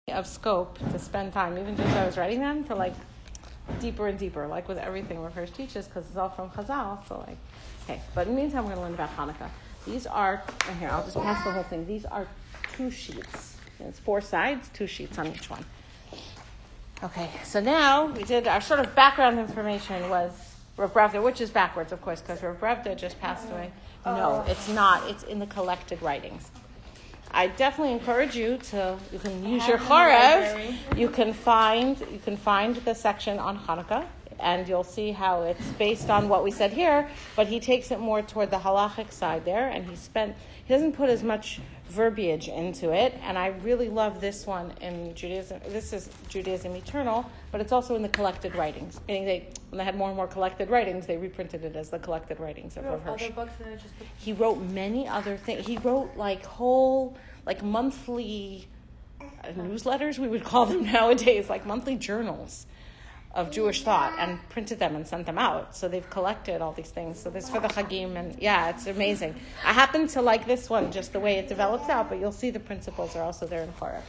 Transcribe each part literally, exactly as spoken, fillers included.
of scope to spend time, even just as I was writing them, to like deeper and deeper, like with everything Rav Hirsch teaches, because it's all from Chazal. So like, okay. But in the meantime, we're going to learn about Hanukkah. These are, and here, I'll just pass the whole thing. These are two sheets. It's four sides, two sheets on each one. Okay, so now we did our sort of background information was Rav Bravda, which is backwards, of course, because Rav Bravda just passed away. No, it's not. It's in the collected writings. I definitely encourage you to, you can use your Chorev. You can find, you can find the section on Hanukkah, and you'll see how it's based on what we said here, but he takes it more toward the halachic side there, and he spent, he doesn't put as much verbiage into it, and I really love this one in Judaism. This is Judaism Eternal, but it's also in the collected writings. Meaning they, when they had more and more collected writings, they reprinted it as the collected writings of Rav Hirsch. Other books that I just put- He wrote many other things. He wrote like whole, like monthly uh, newsletters, we would call them nowadays, like monthly journals of Jewish thought, and printed them and sent them out. So they've collected all these things. So this for the Chagim, and yeah, it's amazing. I happen to like this one, just the way it develops out, but you'll see the principles are also there in Chorev.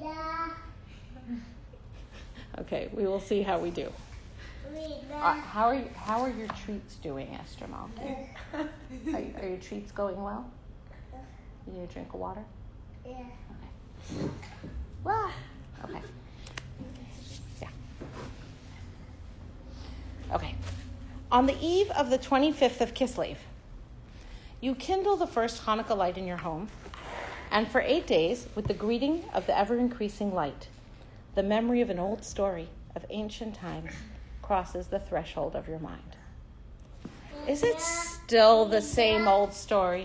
Okay, we will see how we do. Uh, how are you, how are your treats doing, Esther Malki? Are, you, are your treats going well? You need a drink of water? Yeah. Okay. Well, okay. Yeah. Okay. On the eve of the twenty-fifth of Kislev, you kindle the first Hanukkah light in your home, and for eight days, with the greeting of the ever-increasing light, the memory of an old story of ancient times crosses the threshold of your mind. Is it still the same old story?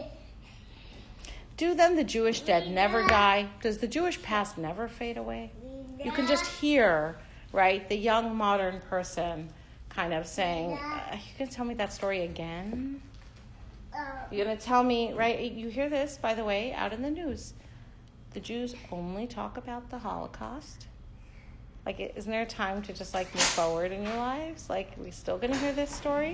Do then the Jewish dead never die? Does the Jewish past never fade away? You can just hear, right, the young modern person kind of saying, uh, you going to tell me that story again? You're going to tell me, right, you hear this, by the way, out in the news. The Jews only talk about the Holocaust. Like, isn't there a time to just, like, move forward in your lives? Like, are we still going to hear this story?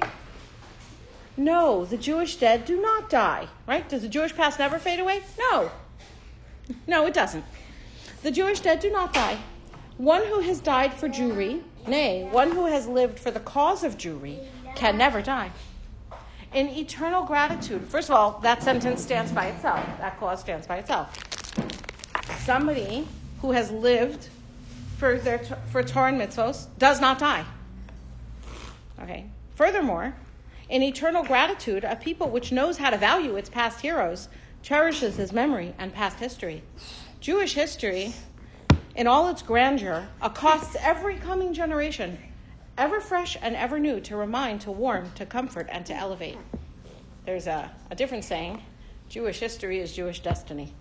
No, the Jewish dead do not die, right? Does the Jewish past never fade away? No. No, it doesn't. The Jewish dead do not die. One who has died for Jewry, nay, one who has lived for the cause of Jewry, can never die. In eternal gratitude, first of all, that sentence stands by itself. That clause stands by itself. Somebody who has lived for their for Torah and mitzvos does not die. Okay. Furthermore, in eternal gratitude, a people which knows how to value its past heroes cherishes his memory and past history. Jewish history, in all its grandeur, accosts every coming generation, ever fresh and ever new, to remind, to warn, to comfort, and to elevate. There's a, a different saying: Jewish history is Jewish destiny.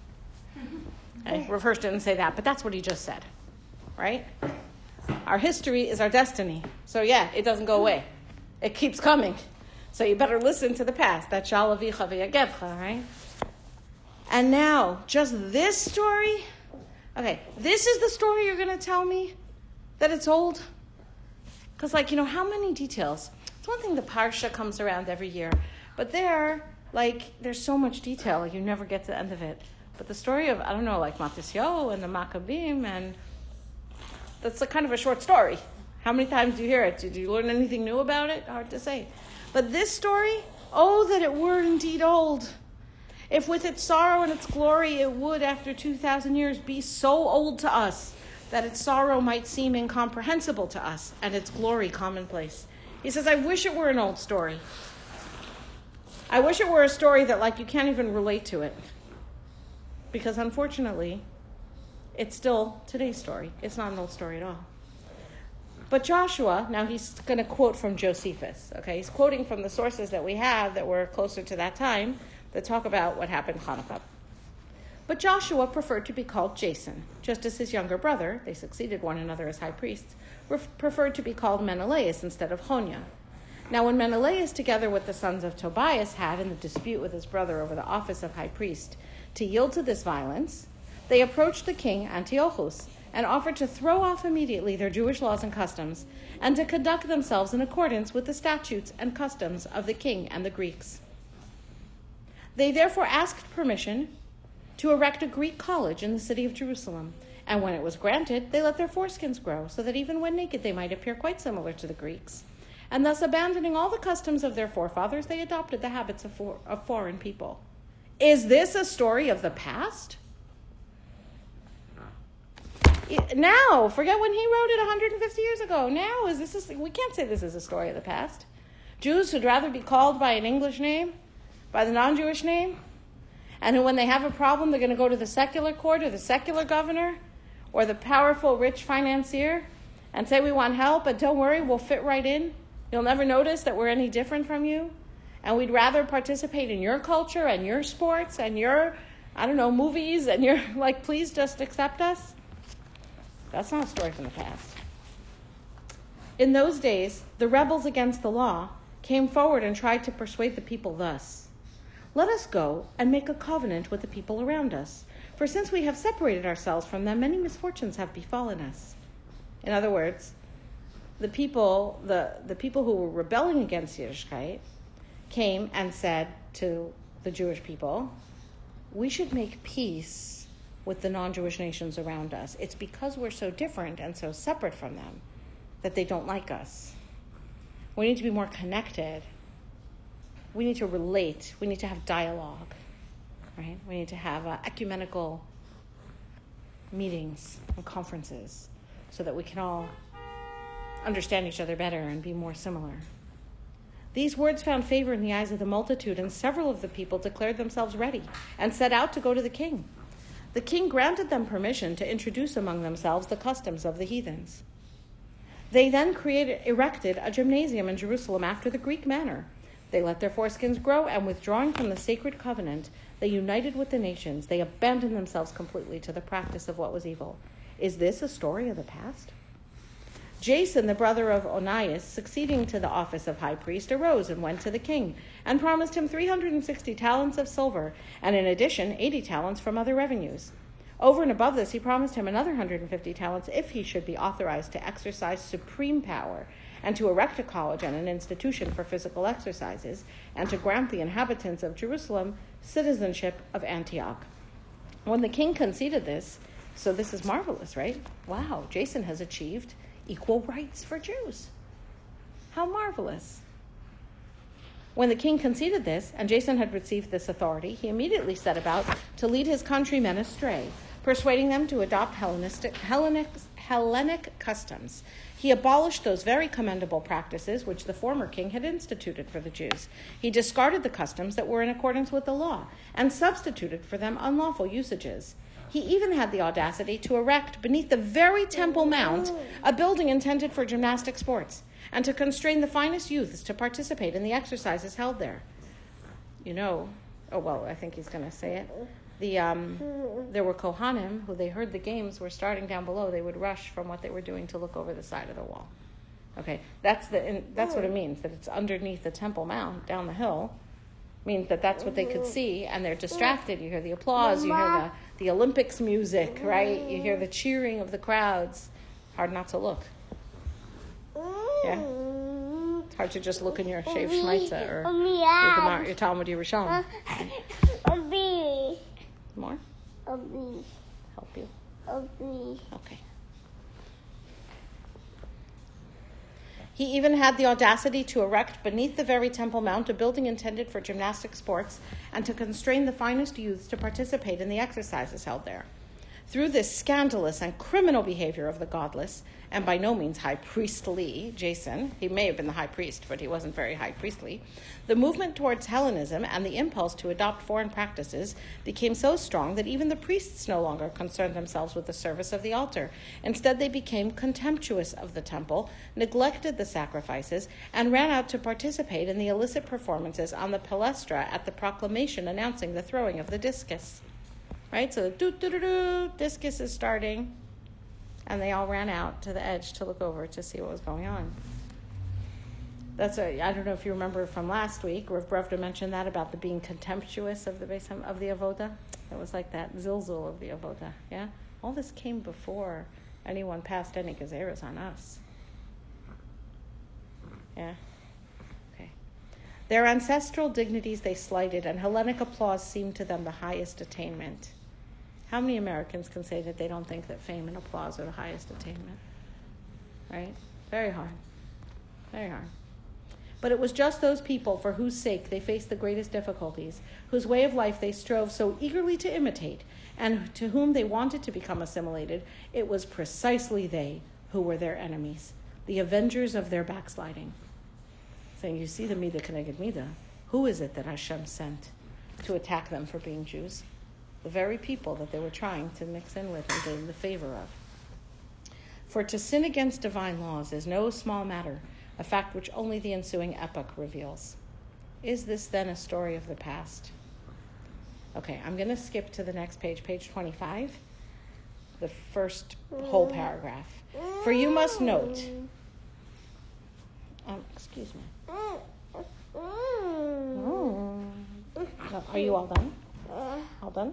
And Rav Hirsch didn't say that, but that's what he just said, right? Our history is our destiny. So yeah, it doesn't go away. It keeps coming. So you better listen to the past. That's Shalavicha v'yagevcha, right? And now, just this story? Okay, this is the story you're going to tell me? That it's old? Because, like, you know, how many details? It's one thing the Parsha comes around every year. But there, like, there's so much detail. Like, you never get to the end of it. But the story of, I don't know, like Matisyahu and the Maccabim, and that's a kind of a short story. How many times do you hear it? Did you learn anything new about it? Hard to say. But this story, oh, that it were indeed old. If with its sorrow and its glory it would, after two thousand years, be so old to us that its sorrow might seem incomprehensible to us and its glory commonplace. He says, I wish it were an old story. I wish it were a story that, like, you can't even relate to it. Because, unfortunately, it's still today's story. It's not an old story at all. But Joshua, now he's going to quote from Josephus, okay? He's quoting from the sources that we have that were closer to that time that talk about what happened Hanukkah. But Joshua preferred to be called Jason, just as his younger brother, they succeeded one another as high priests, ref- preferred to be called Menelaus instead of Honya. Now when Menelaus, together with the sons of Tobias, had, in the dispute with his brother over the office of high priest, to yield to this violence, they approached the king Antiochus and offered to throw off immediately their Jewish laws and customs, and to conduct themselves in accordance with the statutes and customs of the king and the Greeks. They therefore asked permission to erect a Greek college in the city of Jerusalem, And when it was granted, they let their foreskins grow, so that even when naked they might appear quite similar to the Greeks. And thus, abandoning all the customs of their forefathers, they adopted the habits of, for- of foreign people. Is this a story of the past? Now, forget when he wrote it one hundred fifty years ago. Now, is this a, we can't say this is a story of the past. Jews who'd rather be called by an English name, by the non-Jewish name, and who, when they have a problem, they're going to go to the secular court or the secular governor or the powerful, rich financier and say, we want help, but don't worry, we'll fit right in. You'll never notice that we're any different from you. And we'd rather participate in your culture and your sports and your, I don't know, movies, and you're like, please just accept us. That's not a story from the past. In those days, the rebels against the law came forward and tried to persuade the people thus: let us go and make a covenant with the people around us, for since we have separated ourselves from them, many misfortunes have befallen us. In other words, the people, the, the people who were rebelling against Yiddishkeit came and said to the Jewish people, we should make peace with the non-Jewish nations around us. It's because we're so different and so separate from them that they don't like us. We need to be more connected. We need to relate. We need to have dialogue, right? We need to have uh, ecumenical meetings and conferences so that we can all understand each other better and be more similar. These words found favor in the eyes of the multitude, and several of the people declared themselves ready and set out to go to the king. The king granted them permission to introduce among themselves the customs of the heathens. They then created, erected a gymnasium in Jerusalem after the Greek manner. They let their foreskins grow, and withdrawing from the sacred covenant, they united with the nations. They abandoned themselves completely to the practice of what was evil. Is this a story of the past? Jason, the brother of Onias, succeeding to the office of high priest, arose and went to the king and promised him three hundred sixty talents of silver, and in addition, eighty talents from other revenues. Over and above this, he promised him another one hundred fifty talents if he should be authorized to exercise supreme power and to erect a college and an institution for physical exercises, and to grant the inhabitants of Jerusalem citizenship of Antioch. When the king conceded this, so this is marvelous, right? Wow, Jason has achieved equal rights for Jews. How marvelous. When the king conceded this, and Jason had received this authority, he immediately set about to lead his countrymen astray, persuading them to adopt Hellenistic, Hellenic, Hellenic customs. He abolished those very commendable practices which the former king had instituted for the Jews. He discarded the customs that were in accordance with the law and substituted for them unlawful usages. He even had the audacity to erect beneath the very Temple Mount a building intended for gymnastic sports, and to constrain the finest youths to participate in the exercises held there. You know, oh, well, I think he's going to say it. The um, there were Kohanim who they heard the games were starting down below. They would rush from what they were doing to look over the side of the wall. Okay, that's the in, that's what it means, that it's underneath the Temple Mount down the hill. Means that that's what they could see, and they're distracted. You hear the applause, you hear the, the Olympics music, right? You hear the cheering of the crowds. Hard not to look. Yeah? It's hard to just look in your Shev Shmaitza or your, Gemara, your Talmud Yerushalmi. More? Help you? Okay. He even had the audacity to erect beneath the very Temple Mount a building intended for gymnastic sports and to constrain the finest youths to participate in the exercises held there. Through this scandalous and criminal behavior of the godless, and by no means high priestly Jason, he may have been the high priest, but he wasn't very high priestly, the movement towards Hellenism and the impulse to adopt foreign practices became so strong that even the priests no longer concerned themselves with the service of the altar. Instead, they became contemptuous of the temple, neglected the sacrifices, and ran out to participate in the illicit performances on the palestra at the proclamation announcing the throwing of the discus. Right? So the doo-doo-doo-doo, discus is starting, and they all ran out to the edge to look over to see what was going on. That's a, I don't know if you remember from last week, Rav Bravda mentioned that about the being contemptuous of the Beis Ham, of the avoda. It was like that zilzul of the avoda. Yeah, all this came before anyone passed any gezeros on us. Yeah. Okay. Their ancestral dignities they slighted, and Hellenic applause seemed to them the highest attainment. How many Americans can say that they don't think that fame and applause are the highest attainment? Right? Very hard. Very hard. But it was just those people for whose sake they faced the greatest difficulties, whose way of life they strove so eagerly to imitate, and to whom they wanted to become assimilated. It was precisely they who were their enemies, the avengers of their backsliding. Saying, you see the Mida Keneged Mida. Who is it that Hashem sent to attack them for being Jews? The very people that they were trying to mix in with and gain the favor of. For to sin against divine laws is no small matter, a fact which only the ensuing epoch reveals. Is this then a story of the past? Okay, I'm going to skip to the next page, page twenty-five, the first whole paragraph. For you must note, um, excuse me. Oh. Are you all done? All done?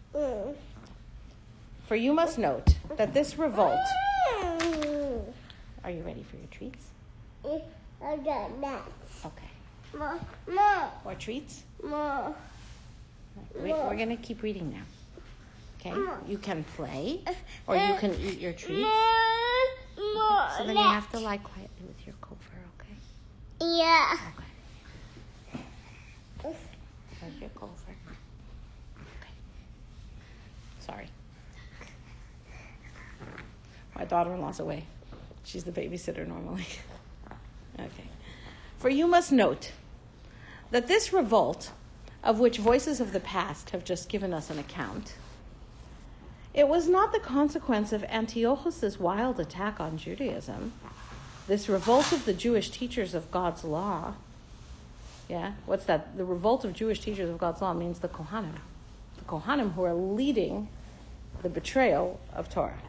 For you must note that this revolt... Are you ready for your treats? I got nuts. Okay. More. More. More treats? More. Wait, we're going to keep reading now. Okay? You can play, or you can eat your treats. More. More. So then you have to lie quietly with your cover, okay? Yeah. Okay. There's your cover. Okay. Sorry. My daughter-in-law's away. She's the babysitter normally. Okay. For you must note that this revolt, of which voices of the past have just given us an account, it was not the consequence of Antiochus's wild attack on Judaism. This revolt of the Jewish teachers of God's law, yeah, what's that? The revolt of Jewish teachers of God's law means the Kohanim. The Kohanim who are leading the betrayal of Torah.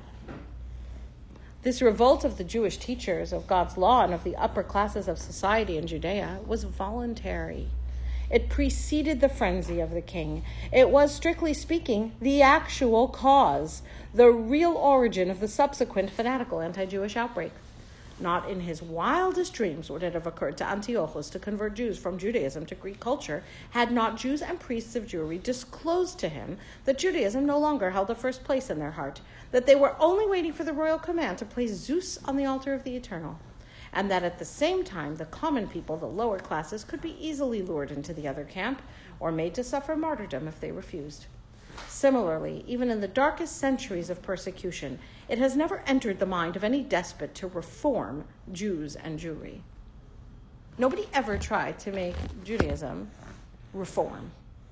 This revolt of the Jewish teachers of God's law and of the upper classes of society in Judea was voluntary. It preceded the frenzy of the king. It was, strictly speaking, the actual cause, the real origin of the subsequent fanatical anti-Jewish outbreak. Not in his wildest dreams would it have occurred to Antiochus to convert Jews from Judaism to Greek culture, had not Jews and priests of Jewry disclosed to him that Judaism no longer held the first place in their heart, that they were only waiting for the royal command to place Zeus on the altar of the eternal, and that at the same time the common people, the lower classes, could be easily lured into the other camp or made to suffer martyrdom if they refused. Similarly, even in the darkest centuries of persecution, it has never entered the mind of any despot to reform Jews and Jewry. Nobody ever tried to make Judaism reform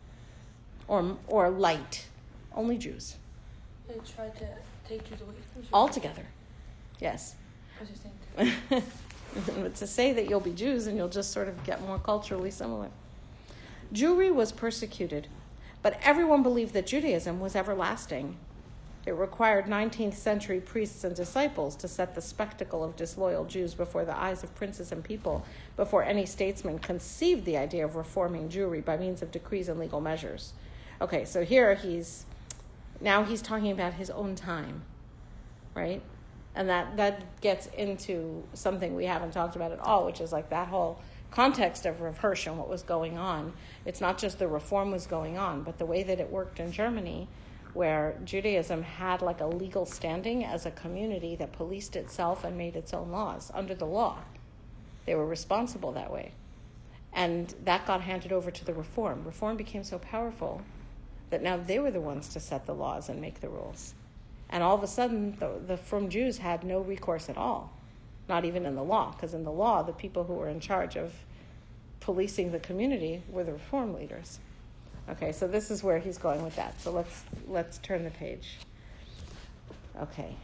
or, or light. Only Jews. They tried to take Jews away from Jews. Altogether. Yes. What was you saying? But to say that you'll be Jews and you'll just sort of get more culturally similar. Jewry was persecuted, but everyone believed that Judaism was everlasting. It required nineteenth century priests and disciples to set the spectacle of disloyal Jews before the eyes of princes and people before any statesman conceived the idea of reforming Jewry by means of decrees and legal measures. Okay, so here he's, now he's talking about his own time, right? And that, that gets into something we haven't talked about at all, which is like that whole context of Rav Hirsch and what was going on. It's not just the reform was going on, but the way that it worked in Germany, where Judaism had like a legal standing as a community that policed itself and made its own laws under the law. They were responsible that way. And that got handed over to the Reform. Reform became so powerful that now they were the ones to set the laws and make the rules. And all of a sudden, the, the Frum Jews had no recourse at all, not even in the law, because in the law, the people who were in charge of policing the community were the Reform leaders. Okay, so this is where he's going with that. So let's let's turn the page. Okay.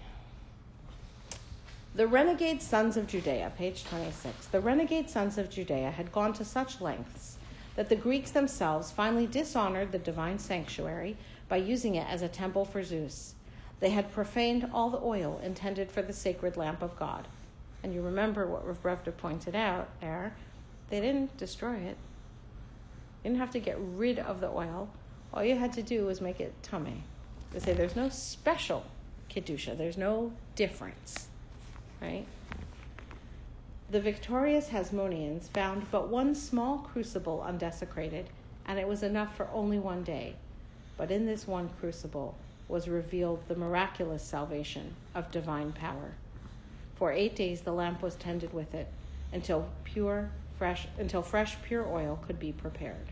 The renegade sons of Judea, page twenty-six. The renegade sons of Judea had gone to such lengths that the Greeks themselves finally dishonored the divine sanctuary by using it as a temple for Zeus. They had profaned all the oil intended for the sacred lamp of God. And you remember what Rav Brevda pointed out there. They didn't destroy it. You didn't have to get rid of the oil. All you had to do was make it tameh. They say there's no special kedusha. There's no difference, right? The victorious Hasmoneans found but one small crucible undesecrated, and it was enough for only one day. But in this one crucible was revealed the miraculous salvation of divine power. For eight days the lamp was tended with it until pure, fresh, until fresh, pure oil could be prepared.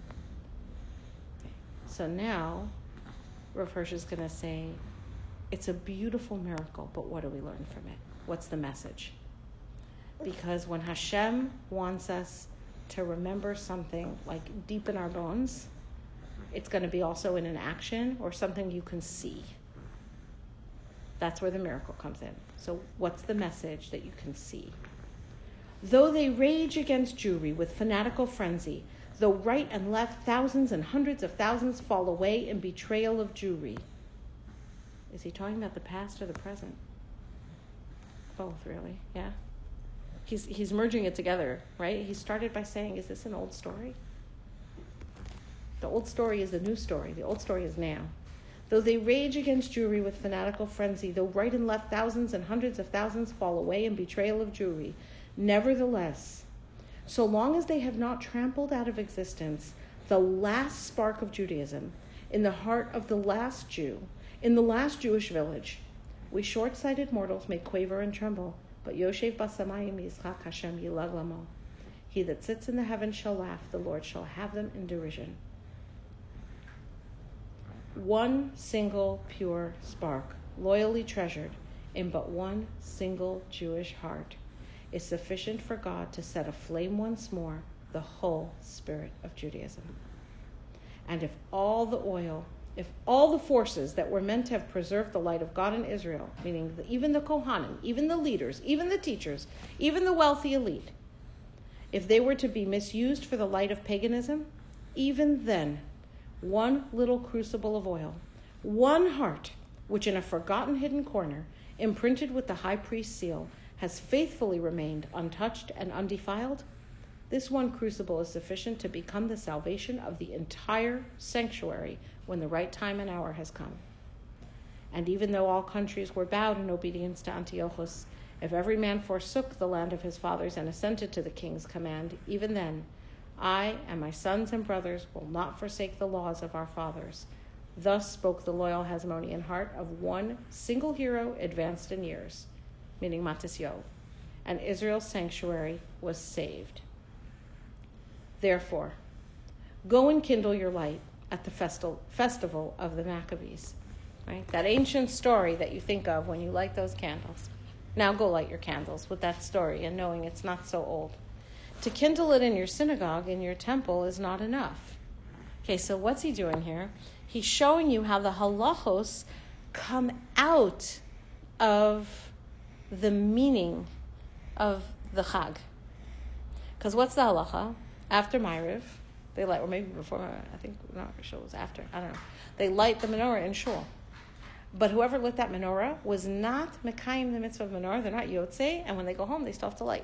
So now, Rav Hirsch is going to say, it's a beautiful miracle, but what do we learn from it? What's the message? Because when Hashem wants us to remember something like deep in our bones, it's going to be also in an action or something you can see. That's where the miracle comes in. So what's the message that you can see? Though they rage against Jewry with fanatical frenzy, though right and left thousands and hundreds of thousands fall away in betrayal of Jewry. Is he talking about the past or the present? Both, really, yeah. He's he's merging it together, right? He started by saying, is this an old story? The old story is the new story. The old story is now. Though they rage against Jewry with fanatical frenzy, though right and left thousands and hundreds of thousands fall away in betrayal of Jewry, nevertheless, so long as they have not trampled out of existence the last spark of Judaism in the heart of the last Jew, in the last Jewish village, we short-sighted mortals may quaver and tremble, but Yoshev Basamayim Yitzchak Hashem Yilag Lamo. He that sits in the heavens shall laugh, the Lord shall have them in derision. One single pure spark, loyally treasured in but one single Jewish heart, is sufficient for God to set aflame once more the whole spirit of Judaism. And if all the oil, if all the forces that were meant to have preserved the light of God in Israel, meaning the, even the Kohanim, even the leaders, even the teachers, even the wealthy elite, if they were to be misused for the light of paganism, even then, one little crucible of oil, one heart, which in a forgotten hidden corner, imprinted with the high priest's seal, has faithfully remained untouched and undefiled, this one crucible is sufficient to become the salvation of the entire sanctuary when the right time and hour has come. And even though all countries were bowed in obedience to Antiochus, if every man forsook the land of his fathers and assented to the king's command, even then, I and my sons and brothers will not forsake the laws of our fathers. Thus spoke the loyal Hasmonean heart of one single hero advanced in years, meaning Matisyo, and Israel's sanctuary was saved. Therefore, go and kindle your light at the festal, festival of the Maccabees. Right? That ancient story that you think of when you light those candles. Now go light your candles with that story and knowing it's not so old. To kindle it in your synagogue, in your temple, is not enough. Okay, so what's he doing here? He's showing you how the halachos come out of the meaning of the Chag. Because what's the halacha? After Ma'ariv, they light, or maybe before, I think, no, Shul was after, I don't know. They light the menorah in Shul. But whoever lit that menorah was not Mekayim the mitzvah of menorah, they're not Yotzei, and when they go home, they still have to light.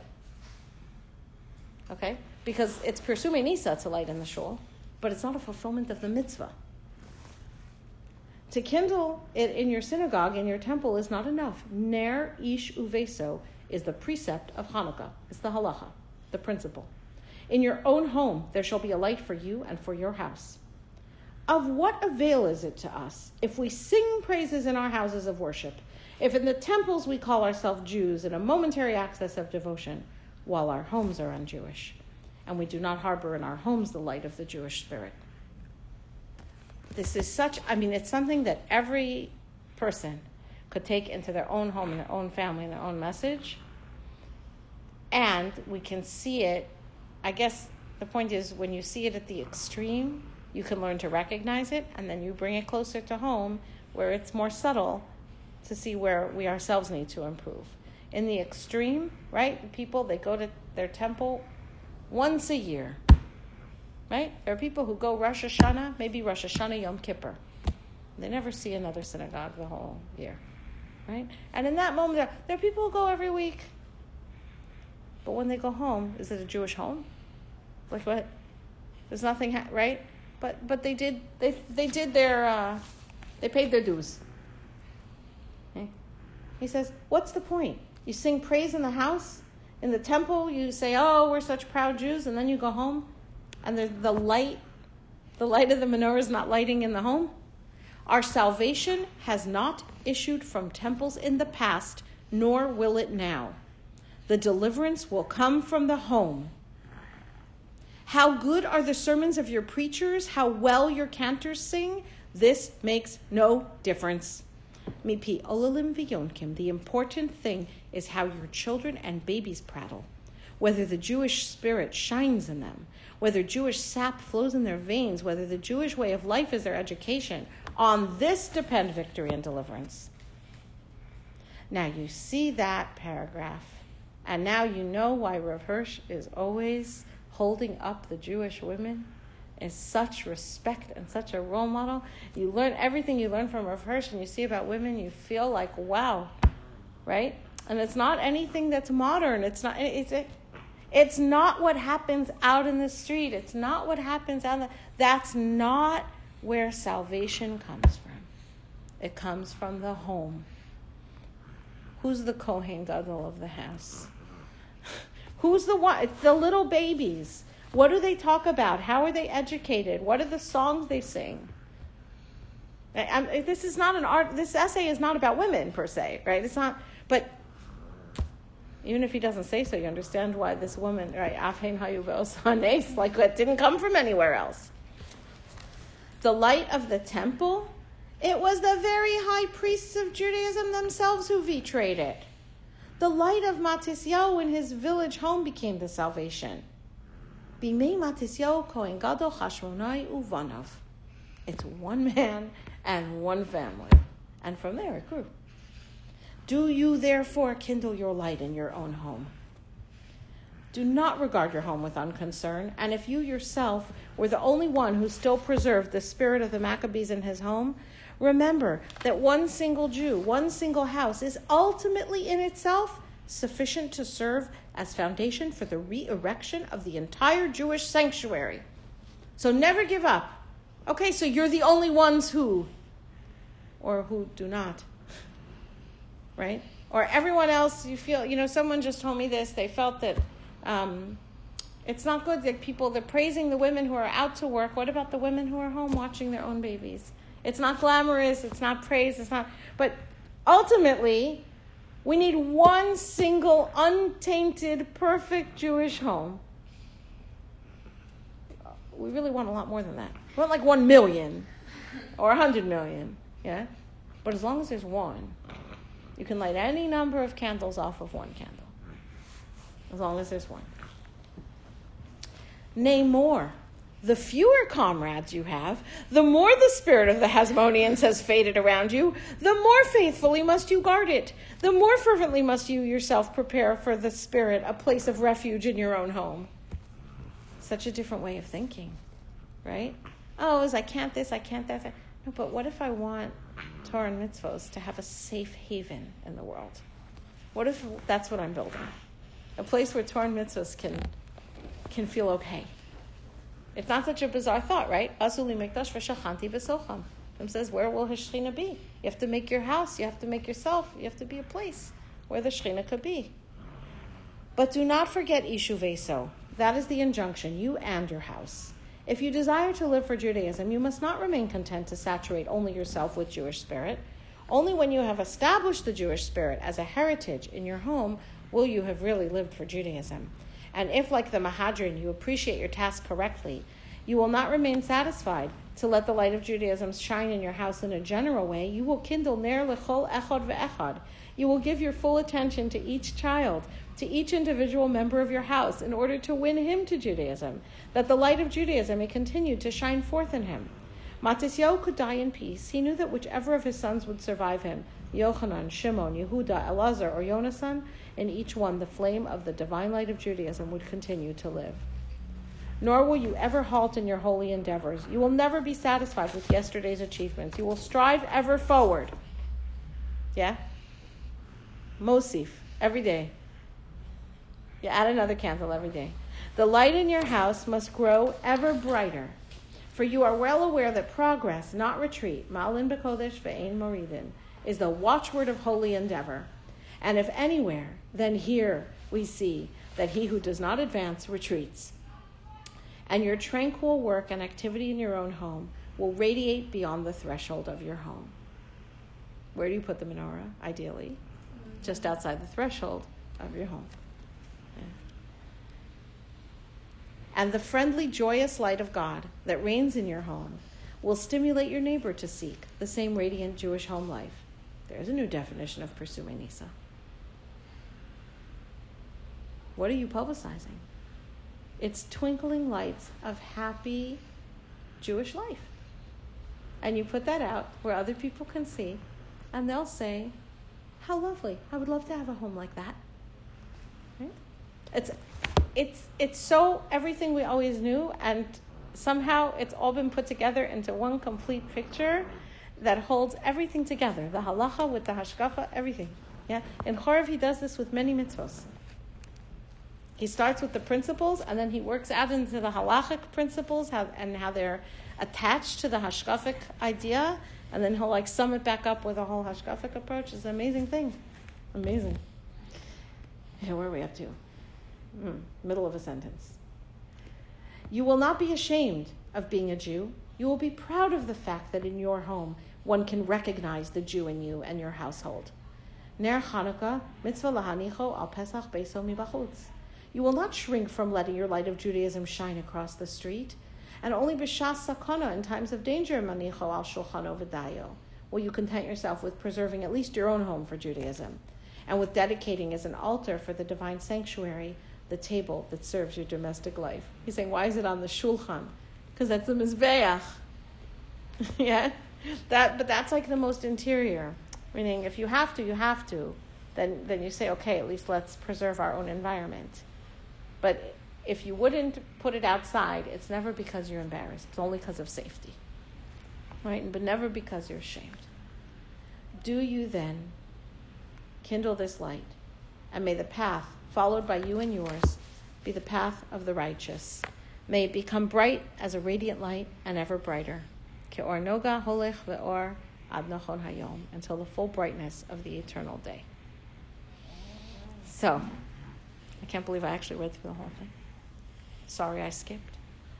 Okay? Because it's Pirsume Nisa to light in the Shul, but it's not a fulfillment of the mitzvah. To kindle it in your synagogue, in your temple, is not enough. Ner ish uveso is the precept of Hanukkah. It's the halacha, the principle. In your own home, there shall be a light for you and for your house. Of what avail is it to us if we sing praises in our houses of worship, if in the temples we call ourselves Jews in a momentary access of devotion, while our homes are un-Jewish, and we do not harbor in our homes the light of the Jewish spirit? This is such, I mean, it's something that every person could take into their own home and their own family and their own message. And we can see it, I guess the point is when you see it at the extreme, you can learn to recognize it, and then you bring it closer to home where it's more subtle to see where we ourselves need to improve. In the extreme, right, people, they go to their temple once a year. Right? There are people who go Rosh Hashanah, maybe Rosh Hashanah Yom Kippur. They never see another synagogue the whole year. Right? And in that moment, there, there are people who go every week. But when they go home, is it a Jewish home? Like what? There's nothing, ha- right? But but they did they they did their uh, they paid their dues. Okay? He says, what's the point? You sing praise in the house, in the temple. You say, oh, we're such proud Jews, and then you go home. And the, the light, the light of the menorah is not lighting in the home. Our salvation has not issued from temples in the past, nor will it now. The deliverance will come from the home. How good are the sermons of your preachers, how well your cantors sing. This makes no difference. Mipi olalim v'yonkim. The important thing is how your children and babies prattle, whether the Jewish spirit shines in them, whether Jewish sap flows in their veins, whether the Jewish way of life is their education. On this depend victory and deliverance. Now you see that paragraph, and now you know why Rav Hirsch is always holding up the Jewish women in such respect and such a role model. You learn everything you learn from Rav Hirsch and you see about women, you feel like, wow, right? And it's not anything that's modern. It's not, it's, it, it's not what happens out in the street. It's not what happens out in the, that's not where salvation comes from. It comes from the home. Who's the Kohen Gadol of the house? Who's the one? It's the little babies. What do they talk about? How are they educated? What are the songs they sing? I'm, this is not an art. This essay is not about women per se, right? It's not. But even if he doesn't say so, you understand why this woman, right? Afhein hayu ve'osanes, like that didn't come from anywhere else. The light of the temple. It was the very high priests of Judaism themselves who betrayed it. The light of Matisyahu in his village home became the salvation. Bimei Matisyahu Kohen Gadol Chashmonai Uvanav. It's one man and one family. And from there it grew. Do you therefore kindle your light in your own home? Do not regard your home with unconcern. And if you yourself were the only one who still preserved the spirit of the Maccabees in his home, remember that one single Jew, one single house is ultimately in itself sufficient to serve as foundation for the re-erection of the entire Jewish sanctuary. So never give up. Okay, so you're the only ones who, or who do not, right? Or everyone else, you feel, you know, someone just told me this, they felt that um, it's not good that people, they're praising the women who are out to work. What about the women who are home watching their own babies? It's not glamorous, it's not praise, it's not, but ultimately, we need one single, untainted, perfect Jewish home. We really want a lot more than that. We want like one million or a hundred million, yeah? But as long as there's one, you can light any number of candles off of one candle. As long as there's one. Nay more. The fewer comrades you have, the more the spirit of the Hasmoneans has faded around you, the more faithfully must you guard it. The more fervently must you yourself prepare for the spirit a place of refuge in your own home. Such a different way of thinking, right? Oh, is I can't this, I can't that. No, but what if I want Torah and mitzvos to have a safe haven in the world? What if that's what I'm building? A place where Torah and mitzvos can, can feel okay. It's not such a bizarre thought, right? Asuli mikdash v'shachanti v'socham. It says, where will his Shechina be? You have to make your house. You have to make yourself. You have to be a place where the Shechina could be. But do not forget Ishu Veso. That is the injunction, you and your house. If you desire to live for Judaism, you must not remain content to saturate only yourself with Jewish spirit. Only when you have established the Jewish spirit as a heritage in your home will you have really lived for Judaism. And if, like the Mahadran, you appreciate your task correctly, you will not remain satisfied to let the light of Judaism shine in your house in a general way. You will kindle ner lechol echad ve'echad. You will give your full attention to each child, to each individual member of your house, in order to win him to Judaism, that the light of Judaism may continue to shine forth in him. Matisyahu could die in peace. He knew that whichever of his sons would survive him, Yochanan, Shimon, Yehuda, Elazar, or Yonasan, in each one the flame of the divine light of Judaism would continue to live. Nor will you ever halt in your holy endeavors. You will never be satisfied with yesterday's achievements. You will strive ever forward. Yeah? Mosif, every day. You add another candle every day. The light in your house must grow ever brighter. For you are well aware that progress, not retreat, ma'alin b'kodesh ve'ein moridin, is the watchword of holy endeavor. And if anywhere, then here we see that he who does not advance retreats. And your tranquil work and activity in your own home will radiate beyond the threshold of your home. Where do you put the menorah, ideally? Mm-hmm. Just outside the threshold of your home. Yeah. And the friendly, joyous light of God that reigns in your home will stimulate your neighbor to seek the same radiant Jewish home life. There's a new definition of pursuing Nisa. What are you publicizing? It's twinkling lights of happy Jewish life. And you put that out where other people can see, and they'll say, how lovely. I would love to have a home like that. Right? It's it's it's so everything we always knew, and somehow it's all been put together into one complete picture that holds everything together. The halacha with the hashkafa, everything. Yeah. In Chorev, he does this with many mitzvos. He starts with the principles, and then he works out into the halachic principles how, and how they're attached to the hashkafic idea, and then he'll like sum it back up with a whole hashkafic approach. It's an amazing thing. Amazing. Yeah, where are we up to? Mm, middle of a sentence. You will not be ashamed of being a Jew. You will be proud of the fact that in your home one can recognize the Jew in you and your household. Ner Chanukah, mitzvah lahanicho al Pesach beiso mibachutz. You will not shrink from letting your light of Judaism shine across the street. And only b'shas sakana, in times of danger, manicho al shulchano v'dayo, will you content yourself with preserving at least your own home for Judaism, and with dedicating as an altar for the divine sanctuary the table that serves your domestic life. He's saying, why is it on the shulchan? Because that's the mizbeach. Yeah? That, but that's like the most interior. Meaning, if you have to, you have to. Then, then you say, okay, at least let's preserve our own environment. But if you wouldn't put it outside, it's never because you're embarrassed. It's only because of safety. Right? But never because you're ashamed. Do you then kindle this light, and may the path followed by you and yours be the path of the righteous. May it become bright as a radiant light and ever brighter. Ke'or noga holech ve'or ad nachon hayom, until the full brightness of the eternal day. So, I can't believe I actually read through the whole thing. Sorry I skipped.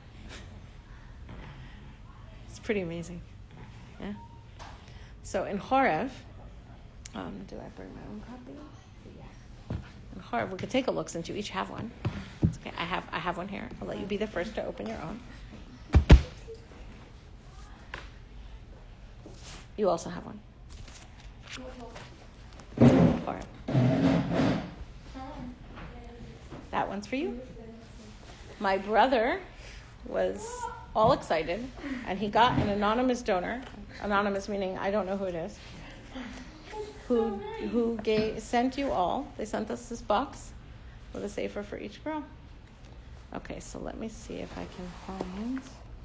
It's pretty amazing. Yeah. So in Chorev, um, do I bring my own copy? In Chorev, we could take a look since you each have one. It's okay. I have I have one here. I'll let you be the first to open your own. You also have one. Chorev. That one's for you. My brother was all excited, and he got an anonymous donor. Anonymous meaning I don't know who it is. Who who gave, sent you all. They sent us this box with a sefer for each girl. Okay, so let me see if I can find.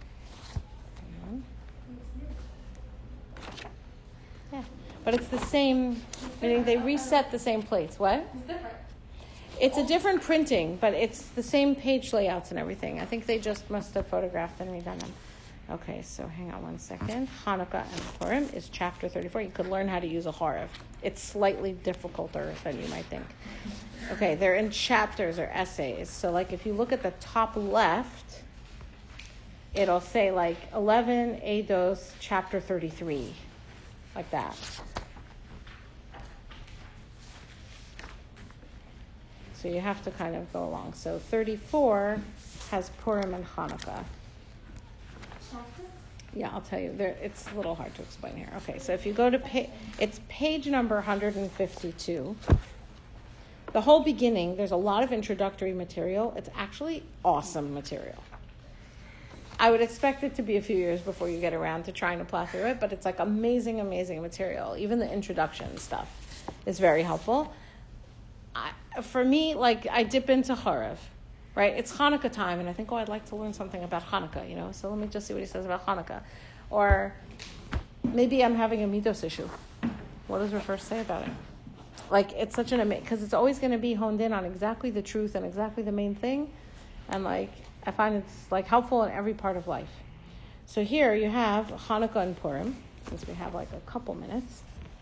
Yeah, but it's the same. Meaning they reset the same plates. What? It's different. It's a different printing, but it's the same page layouts and everything. I think they just must have photographed and redone them. Okay, so hang on one second. Hanukkah and Purim is chapter thirty-four. You could learn how to use a Chorev. It's slightly difficulter than you might think. Okay, they're in chapters or essays. So like if you look at the top left, it'll say like eleven Eidos, chapter thirty-three. Like that. So you have to kind of go along. So thirty-four has Purim and Hanukkah. Yeah, I'll tell you. There, it's a little hard to explain here. Okay, so if you go to page, it's page number one hundred fifty-two. The whole beginning, there's a lot of introductory material. It's actually awesome material. I would expect it to be a few years before you get around to trying to plow through it, but it's like amazing, amazing material. Even the introduction stuff is very helpful. I, for me, like, I dip into Chorev, right? It's Hanukkah time, and I think, oh, I'd like to learn something about Hanukkah, you know? So let me just see what he says about Hanukkah. Or maybe I'm having a midos issue. What does Rav say about it? Like, it's such an amazing, because it's always going to be honed in on exactly the truth and exactly the main thing. And, like, I find it's, like, helpful in every part of life. So here you have Hanukkah and Purim, since we have, like, a couple minutes.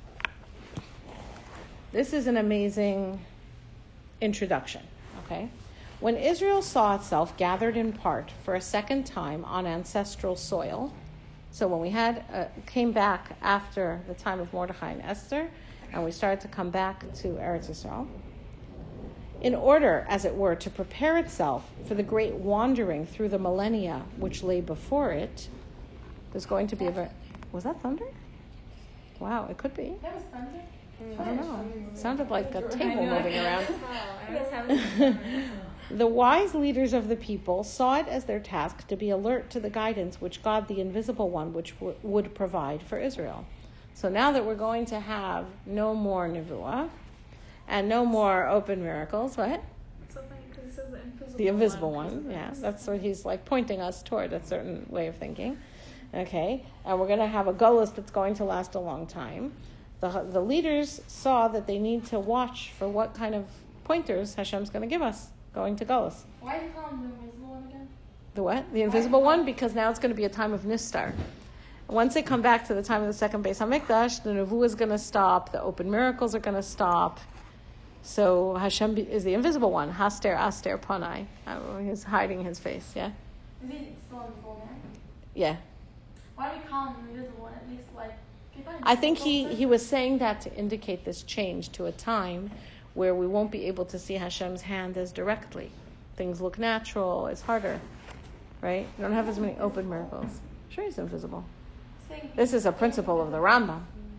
This is an amazing introduction, okay? When Israel saw itself gathered in part for a second time on ancestral soil, So when we had uh, came back after the time of Mordechai and Esther, and we started to come back to Eretz Yisrael, in order, as it were, to prepare itself for the great wandering through the millennia which lay before it, there's going to be a very... Was that thunder? Wow, it could be. That was thunder? I don't know. It sounded like a table moving around. I was having The wise leaders of the people saw it as their task to be alert to the guidance which God, the invisible one, which w- would provide for Israel. So now that we're going to have no more nevuah and no more open miracles, what? It's so funny because it says the invisible, The invisible one. one, yeah. That's what he's like pointing us toward, a certain way of thinking. Okay, and we're going to have a golus that's going to last a long time. The the leaders saw that they need to watch for what kind of pointers Hashem's going to give us going to golus. Why do you call him the invisible one again? The what? The invisible one? Because now it's going to be a time of nistar. Once they come back to the time of the second Beis HaMikdash, the nevuah is going to stop, the open miracles are going to stop. So Hashem is the invisible one. Haster, Aster, Panai. Oh, he's hiding his face, yeah? Is he still in the full man? Yeah. Why do we call him the invisible one? At least, like, I think he, he was saying that to indicate this change to a time where we won't be able to see Hashem's hand as directly. Things look natural, it's harder, right? You don't have as many open miracles. Sure, he's invisible. This is a principle of the Rambam.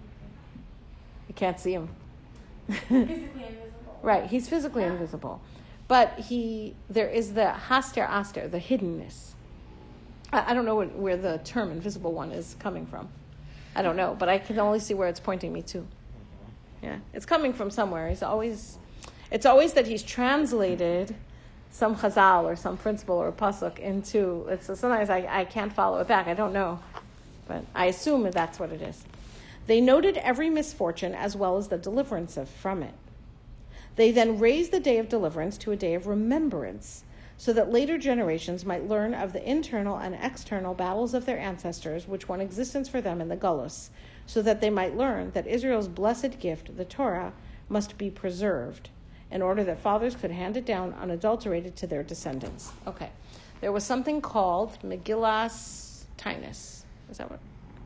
You can't see him. Physically invisible. Right, he's physically yeah. invisible. But he, there is the haster aster, the hiddenness. I, I don't know what, where the term invisible one is coming from. I don't know, but I can only see where it's pointing me to. Yeah, it's coming from somewhere. He's always, it's always that he's translated some chazal or some principle or pasuk into, it's, sometimes I, I can't follow it back. I don't know, but I assume that that's what it is. They noted every misfortune as well as the deliverance of, from it. They then raised the day of deliverance to a day of remembrance, so that later generations might learn of the internal and external battles of their ancestors, which won existence for them in the Golus, so that they might learn that Israel's blessed gift, the Torah, must be preserved, in order that fathers could hand it down unadulterated to their descendants. Okay. There was something called Megillas Tainus. Is that what?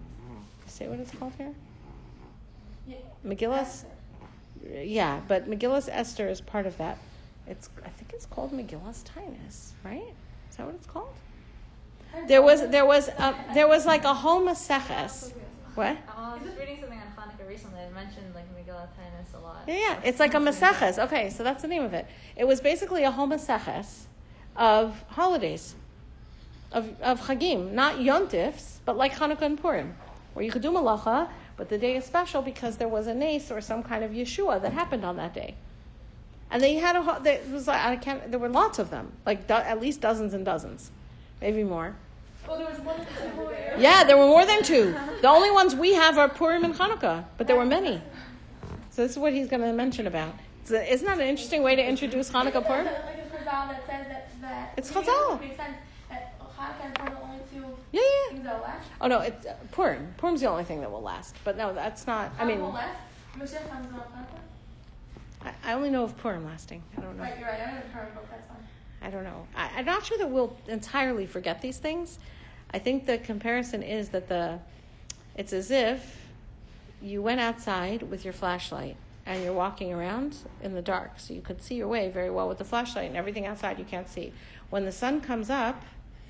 Say what it's called here? Yeah. Megillas? Yeah, but Megillas Esther is part of that. It's, I think it's called Megillas Tainus, right? Is that what it's called? There was, there was, a, there was like a whole maseches. What? I was just reading something on Hanukkah recently. It mentioned like Megillah Tainus a lot. Yeah, yeah. It's like a maseches. Okay, so that's the name of it. It was basically a whole maseches of holidays, of of Chagim, not Yontifs, but like Hanukkah and Purim, where you could do malacha, but the day is special because there was a nace or some kind of Yeshua that happened on that day. And they had a, there was like, I can't, there were lots of them, like do, at least dozens and dozens, maybe more. Oh, there was one more. Yeah, there were more than two. The only ones we have are Purim and Hanukkah, but there were many. So this is what he's going to mention about. So isn't that an interesting way to introduce Hanukkah Purim? Like a chazal that says that, that It's chazal. It makes sense that Hanukkah and Purim are the only two Yeah, yeah. things that will last. Oh no, it's uh, Purim. Purim's the only thing that will last. But no, that's not. I mean, Hanukkah will last. Mashiach comes on Hanukkah. I, I only know of Purim lasting. I don't know. Right, you're right. I don't know the Purim, but that's fine. I don't know. I, I'm not sure that we'll entirely forget these things. I think the comparison is that the, it's as if you went outside with your flashlight and you're walking around in the dark, so you could see your way very well with the flashlight, and everything outside you can't see. When the sun comes up,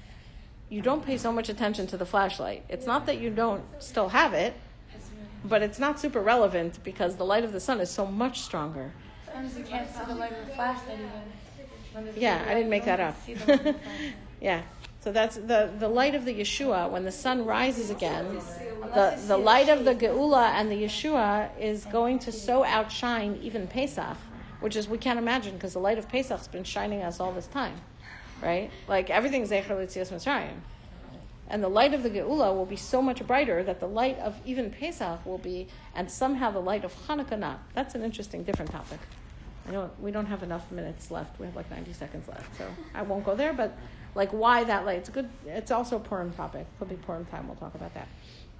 you don't pay so much attention to the flashlight. It's not that you don't still have it, but it's not super relevant because the light of the sun is so much stronger. Sometimes you can't see the light of the flashlight even. Yeah, I didn't make that up. Yeah. So that's the, the light of the Yeshua, when the sun rises again, the, the light of the Geula and the Yeshua is going to so outshine even Pesach, which is, we can't imagine because the light of Pesach has been shining us all this time, right? Like everything's Zecher L'Tzias Mitzrayim. And the light of the Geula will be so much brighter that the light of even Pesach will be, and somehow the light of Hanukkah not. That's an interesting, different topic. I know we don't have enough minutes left. We have like ninety seconds left, so I won't go there. But like, why that light? It's a good. It's also a Purim topic. Could be Purim time. We'll talk about that.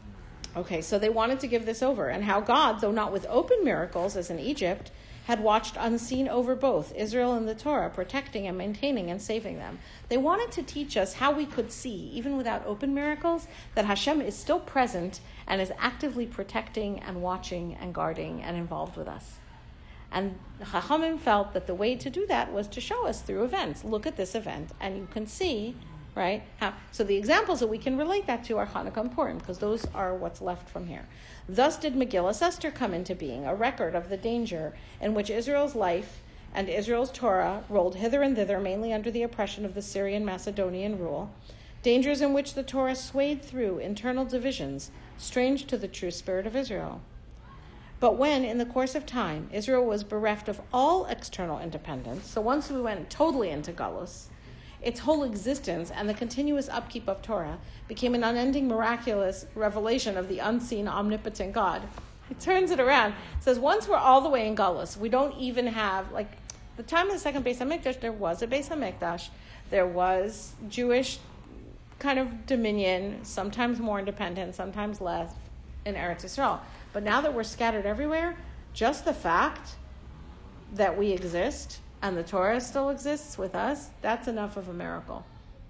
Okay, so they wanted to give this over, and how God, though not with open miracles as in Egypt, had watched unseen over both Israel and the Torah, protecting and maintaining and saving them. They wanted to teach us how we could see, even without open miracles, that Hashem is still present and is actively protecting and watching and guarding and involved with us. And Chachamim felt that the way to do that was to show us through events. Look at this event, and you can see, right? How, so the examples that we can relate that to are Hanukkah and Purim, because those are what's left from here. Thus did Megillas Esther come into being, a record of the danger in which Israel's life and Israel's Torah rolled hither and thither, mainly under the oppression of the Syrian Macedonian rule, dangers in which the Torah swayed through internal divisions, strange to the true spirit of Israel. But when, in the course of time, Israel was bereft of all external independence, so once we went totally into Galus, its whole existence and the continuous upkeep of Torah became an unending miraculous revelation of the unseen, omnipotent God. He turns it around. It says, once we're all the way in Galus, we don't even have, like, the time of the second Beis HaMikdash, there was a Beis HaMikdash. There was Jewish kind of dominion, sometimes more independent, sometimes less, in Eretz Yisrael. But now that we're scattered everywhere, just the fact that we exist and the Torah still exists with us, that's enough of a miracle.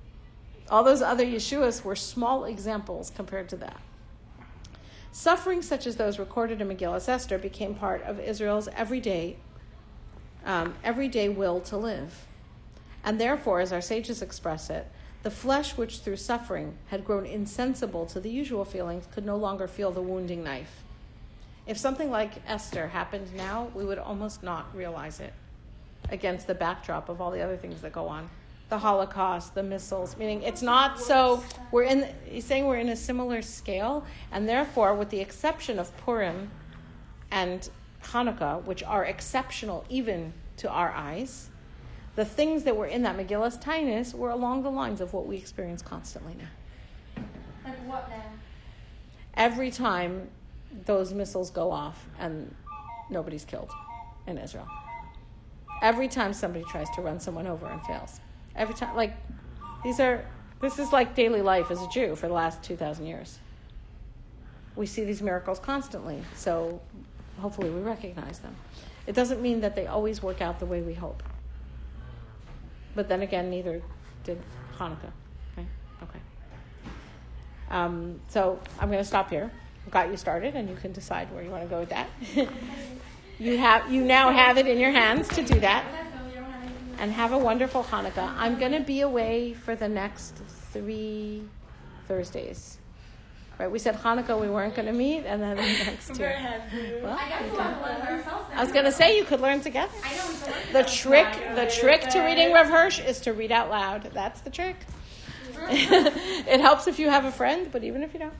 All those other Yeshuas were small examples compared to that. Suffering such as those recorded in Megillas Esther became part of Israel's everyday, um, everyday will to live. And therefore, as our sages express it, the flesh which through suffering had grown insensible to the usual feelings could no longer feel the wounding knife. If something like Esther happened now, we would almost not realize it against the backdrop of all the other things that go on. The Holocaust, the missiles, meaning it's not so, we're in, he's saying we're in a similar scale, and therefore, with the exception of Purim and Hanukkah, which are exceptional even to our eyes, the things that were in that Megillas Tainus were along the lines of what we experience constantly now. Like what now? Every time those missiles go off and nobody's killed in Israel. Every time somebody tries to run someone over and fails. Every time, like, these are, this is like daily life as a Jew for the last two thousand years. We see these miracles constantly, so hopefully we recognize them. It doesn't mean that they always work out the way we hope. But then again, neither did Hanukkah. Okay? Okay. Um, so I'm going to stop here. I've got you started, and you can decide where you want to go with that. you have, you now have it in your hands to do that. And have a wonderful Hanukkah. I'm going to be away for the next three Thursdays. Right? We said Hanukkah we weren't going to meet, and then the next two. Well, I was going to say you could learn together. The trick, the trick to reading Rav Hirsch is to read out loud. That's the trick. It helps if you have a friend, but even if you don't.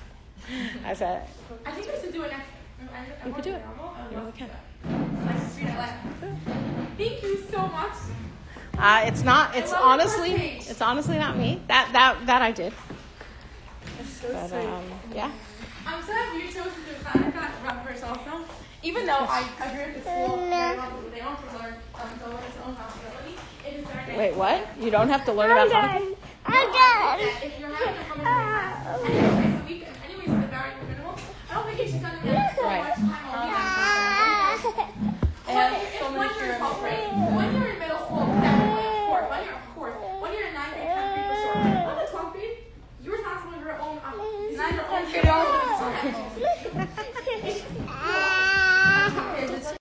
I said. I think we should do it next. You could do it. You really can. Thank you so much. Uh, it's not. It's honestly. It's honestly not me. That that that I did. So but um, yeah. I'm so happy you chose to do Hanukkah Rav Hirsch also. Even though I agree with the school, they want, they want to learn um, to learn its own possibility. It is very nice. Wait, what? You don't have to learn about Hanukkah? I'm done. If you're having a